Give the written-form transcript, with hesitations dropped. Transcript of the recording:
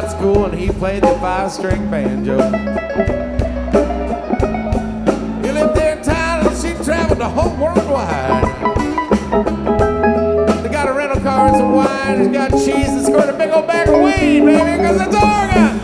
out of school and he played the 5-string banjo. He lived there in town and she traveled the whole world wide. They got a rental car and some wine, he's got cheese and scored a big old bag of weed, baby, because it's organ.